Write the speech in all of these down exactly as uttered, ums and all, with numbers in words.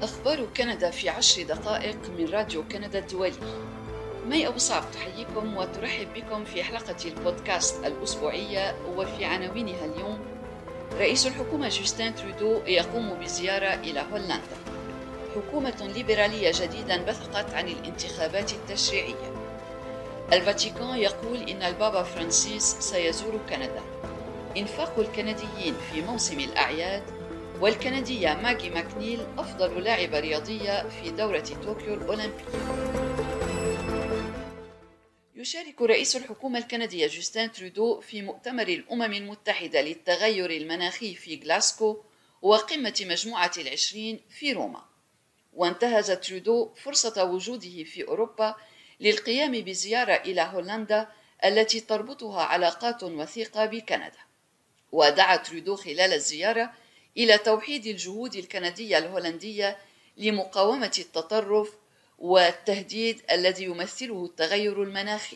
أخبار كندا في عشر دقائق من راديو كندا الدولي. مي أبو صعب تحييكم وترحب بكم في حلقة البودكاست الأسبوعية، وفي عناوينها اليوم: رئيس الحكومة جوستين ترودو يقوم بزيارة إلى هولندا. حكومة ليبرالية جديدة بثقت عن الانتخابات التشريعية. الفاتيكان يقول إن البابا فرانسيس سيزور كندا. إنفاق الكنديين في موسم الأعياد. والكندية ماغي ماكنيل أفضل لاعبة رياضية في دورة طوكيو الأولمبية. يشارك رئيس الحكومة الكندية جوستين ترودو في مؤتمر الأمم المتحدة للتغير المناخي في غلاسكو وقمة مجموعة العشرين في روما. وانتهز ترودو فرصة وجوده في أوروبا للقيام بزيارة إلى هولندا التي تربطها علاقات وثيقة بكندا. ودعا ترودو خلال الزيارة إلى توحيد الجهود الكندية الهولندية لمقاومة التطرف والتهديد الذي يمثله التغير المناخي.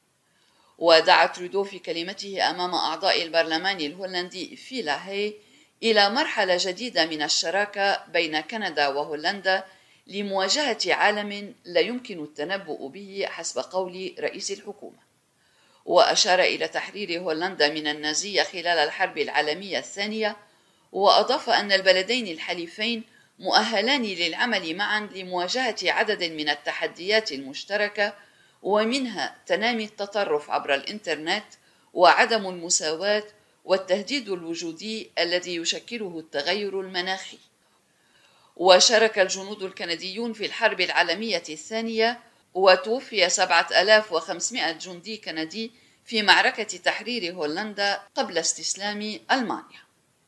ودعا ترودو في كلمته أمام أعضاء البرلمان الهولندي في لاهاي إلى مرحلة جديدة من الشراكة بين كندا وهولندا لمواجهة عالم لا يمكن التنبؤ به حسب قول رئيس الحكومة. وأشار إلى تحرير هولندا من النازية خلال الحرب العالمية الثانية، وأضاف أن البلدين الحليفين مؤهلان للعمل معا لمواجهة عدد من التحديات المشتركة، ومنها تنامي التطرف عبر الإنترنت وعدم المساواة والتهديد الوجودي الذي يشكله التغير المناخي. وشارك الجنود الكنديون في الحرب العالمية الثانية، وتوفي سبعة آلاف وخمسمائة جندي كندي في معركة تحرير هولندا قبل استسلام ألمانيا.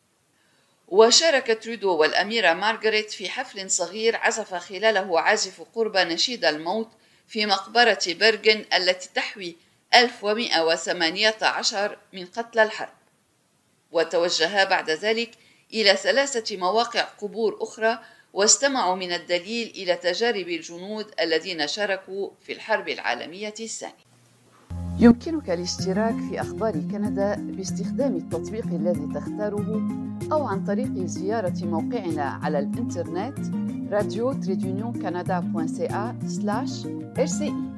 وشارك ترودو والأميرة مارغريت في حفل صغير عزف خلاله عازف قرب نشيد الموت في مقبرة بيرغن التي تحوي ألف ومئة وثمانية عشر من قتلى الحرب. وتوجها بعد ذلك إلى ثلاثة مواقع قبور أخرى، واستمعوا من الدليل إلى تجارب الجنود الذين شاركوا في الحرب العالمية الثانية. يمكنك الاشتراك في أخبار كندا باستخدام التطبيق الذي تختاره، أو عن طريق زيارة موقعنا على الإنترنت راديو تريدونيون كندا دوت سي إيه سلاش إر سي إي.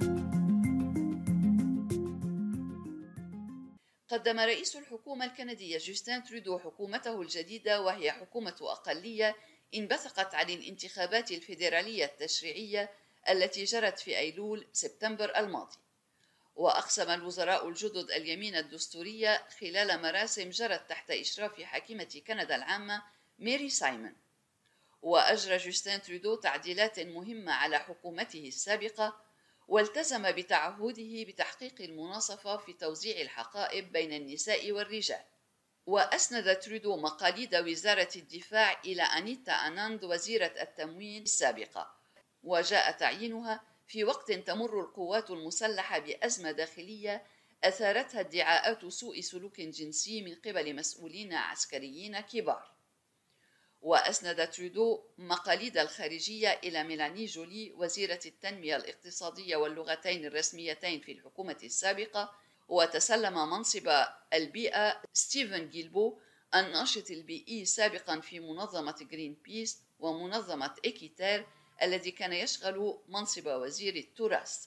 قدم رئيس الحكومة الكندية جوستين ترودو حكومته الجديدة، وهي حكومة أقلية انبثقت عن الانتخابات الفيدرالية التشريعية التي جرت في أيلول سبتمبر الماضي. وأقسم الوزراء الجدد اليمين الدستورية خلال مراسم جرت تحت إشراف حاكمة كندا العامة ميري سايمون. وأجرى جوستين ترودو تعديلات مهمة على حكومته السابقة، والتزم بتعهده بتحقيق المناصفة في توزيع الحقائب بين النساء والرجال. وأسند ترودو مقاليد وزارة الدفاع إلى أنيتا أناند وزيرة التموين السابقة، وجاء تعيينها في وقت تمر القوات المسلحة بأزمة داخلية أثارتها ادعاءات سوء سلوك جنسي من قبل مسؤولين عسكريين كبار. وأسند ترودو مقاليد الخارجية إلى ميلاني جولي وزيرة التنمية الاقتصادية واللغتين الرسميتين في الحكومة السابقة. وتسلم منصب البيئة ستيفن جيلبو الناشط البيئي سابقا في منظمة جرين بيس ومنظمة إيكيتير، الذي كان يشغل منصب وزير التراث.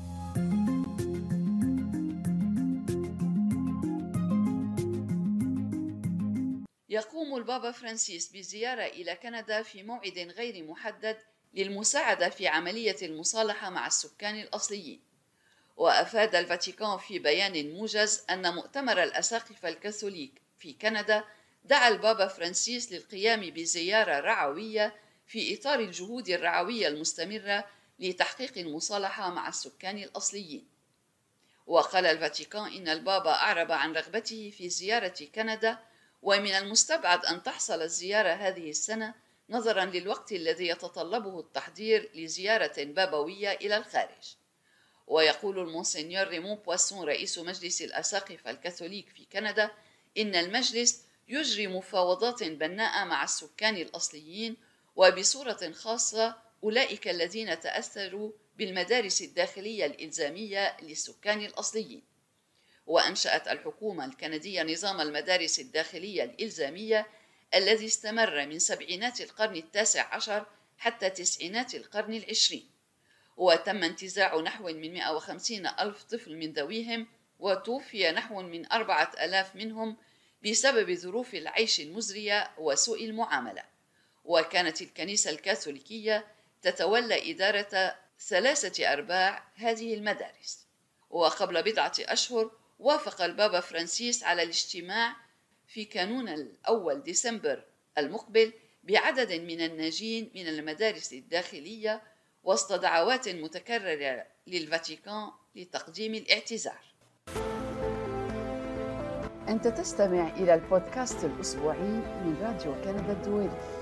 يقوم البابا فرانسيس بزيارة إلى كندا في موعد غير محدد للمساعدة في عملية المصالحة مع السكان الأصليين. وأفاد الفاتيكان في بيان موجز أن مؤتمر الأساقفة الكاثوليك في كندا دعا البابا فرانسيس للقيام بزيارة رعوية في إطار الجهود الرعوية المستمرة لتحقيق المصالحة مع السكان الأصليين. وقال الفاتيكان إن البابا أعرب عن رغبته في زيارة كندا، ومن المستبعد أن تحصل الزيارة هذه السنة نظرا للوقت الذي يتطلبه التحضير لزيارة بابوية إلى الخارج. ويقول المونسينيور ريمون بواسون رئيس مجلس الأساقفة الكاثوليك في كندا إن المجلس يجري مفاوضات بناءة مع السكان الأصليين، وبصورة خاصة أولئك الذين تأثروا بالمدارس الداخلية الإلزامية للسكان الأصليين. وأنشأت الحكومة الكندية نظام المدارس الداخلية الإلزامية الذي استمر من سبعينات القرن التاسع عشر حتى تسعينات القرن العشرين، وتم انتزاع نحو من مئة وخمسين ألف طفل من ذويهم، وتوفي نحو من أربعة آلاف منهم بسبب ظروف العيش المزرية وسوء المعاملة. وكانت الكنيسة الكاثوليكية تتولى إدارة ثلاثة أرباع هذه المدارس. وقبل بضعة أشهر وافق البابا فرانسيس على الاجتماع في كانون الأول ديسمبر المقبل بعدد من الناجين من المدارس الداخلية وسط دعوات متكررة للفاتيكان لتقديم الاعتذار. أنت تستمع إلى البودكاست الأسبوعي من راديو كندا الدولي.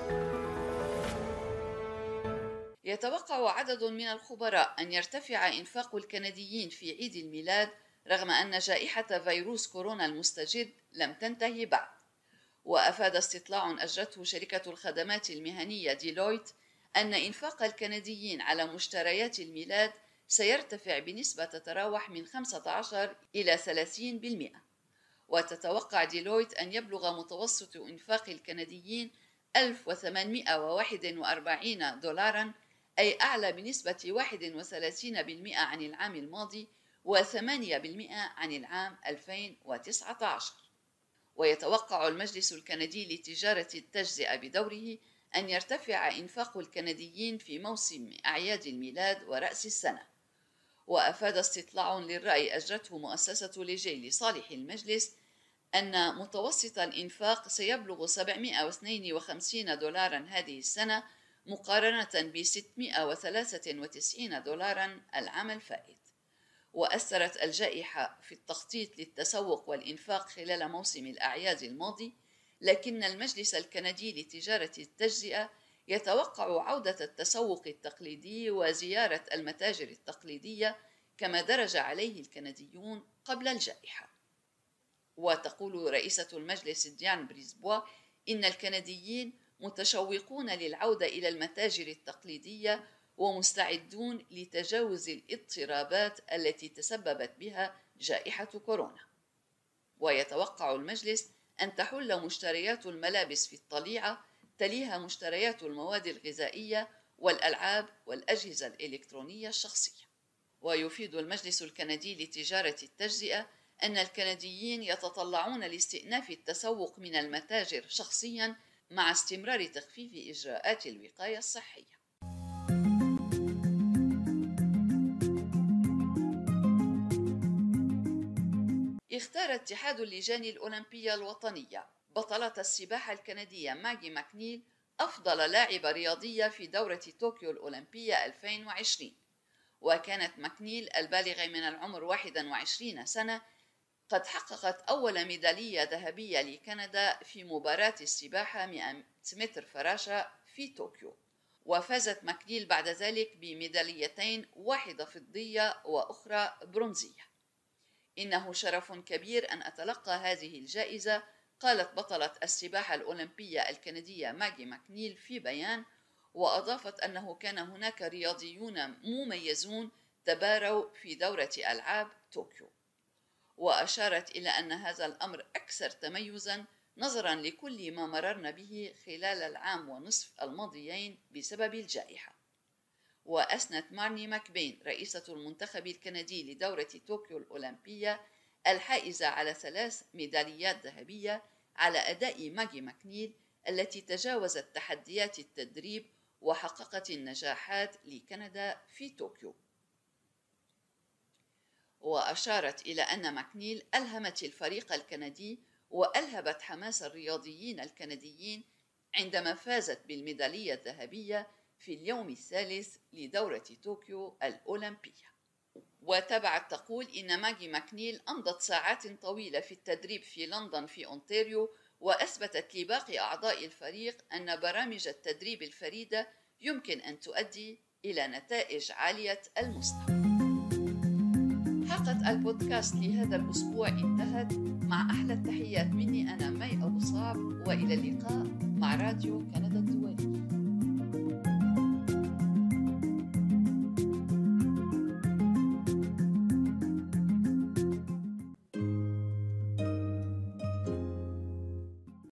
يتوقع عدد من الخبراء أن يرتفع إنفاق الكنديين في عيد الميلاد رغم أن جائحة فيروس كورونا المستجد لم تنتهي بعد. وأفاد استطلاع أجرته شركة الخدمات المهنية ديلويت أن إنفاق الكنديين على مشتريات الميلاد سيرتفع بنسبة تتراوح من خمسة عشر إلى ثلاثين بالمئة. وتتوقع ديلويت أن يبلغ متوسط إنفاق الكنديين ألف وثمانمئة وواحد وأربعين دولاراً، أي أعلى بنسبة واحد وثلاثين بالمئة عن العام الماضي وثمانية بالمئة عن العام ألفين وتسعة عشر. ويتوقع المجلس الكندي لتجارة التجزئة بدوره أن يرتفع إنفاق الكنديين في موسم أعياد الميلاد ورأس السنة. وأفاد استطلاع للرأي أجرته مؤسسة ليجي لصالح المجلس أن متوسط الإنفاق سيبلغ سبعمئة واثنين وخمسين دولاراً هذه السنة مقارنة ب ستمئة وثلاثة وتسعين دولاراً العام الفائت. وأثرت الجائحة في التخطيط للتسوق والإنفاق خلال موسم الأعياد الماضي، لكن المجلس الكندي لتجارة التجزئة يتوقع عودة التسوق التقليدي وزيارة المتاجر التقليدية كما درج عليه الكنديون قبل الجائحة. وتقول رئيسة المجلس ديان بريزبوا إن الكنديين متشوقون للعودة إلى المتاجر التقليدية ومستعدون لتجاوز الاضطرابات التي تسببت بها جائحة كورونا. ويتوقع المجلس أن تحل مشتريات الملابس في الطليعة، تليها مشتريات المواد الغذائية والألعاب والأجهزة الإلكترونية الشخصية. ويفيد المجلس الكندي لتجارة التجزئة أن الكنديين يتطلعون لاستئناف التسوق من المتاجر شخصياً مع استمرار تخفيف إجراءات الوقاية الصحية. اختار اتحاد اللجان الأولمبية الوطنية بطلة السباحة الكندية ماجي ماكنيل أفضل لاعبة رياضية في دورة طوكيو الأولمبية ألفين وعشرين. وكانت ماكنيل البالغة من العمر واحد وعشرين سنة قد حققت أول ميدالية ذهبية لكندا في مباراة السباحة مئة متر فراشة في طوكيو. وفازت ماكنيل بعد ذلك بميداليتين، واحدة فضية وأخرى برونزية. إنه شرف كبير أن أتلقى هذه الجائزة، قالت بطلة السباحة الأولمبية الكندية ماجي ماكنيل في بيان، وأضافت أنه كان هناك رياضيون مميزون تباروا في دورة ألعاب طوكيو. وأشارت إلى أن هذا الأمر أكثر تميزاً نظراً لكل ما مررنا به خلال العام ونصف الماضيين بسبب الجائحة. وأثنت مارني ماكبين رئيسة المنتخب الكندي لدورة طوكيو الأولمبية الحائزة على ثلاث ميداليات ذهبية على أداء ماجي ماكنيل التي تجاوزت تحديات التدريب وحققت النجاحات لكندا في طوكيو. وأشارت إلى أن ماكنيل ألهمت الفريق الكندي وألهبت حماس الرياضيين الكنديين عندما فازت بالميدالية الذهبية في اليوم الثالث لدورة طوكيو الأولمبية. وتبعت تقول إن ماجي ماكنيل أمضت ساعات طويلة في التدريب في لندن في أونتاريو، وأثبتت لباقي أعضاء الفريق أن برامج التدريب الفريدة يمكن أن تؤدي إلى نتائج عالية المستوى. حلقة البودكاست لهذا الأسبوع انتهت، مع أحلى التحيات مني أنا مي أبو صعب، وإلى اللقاء مع راديو كندا الدولي.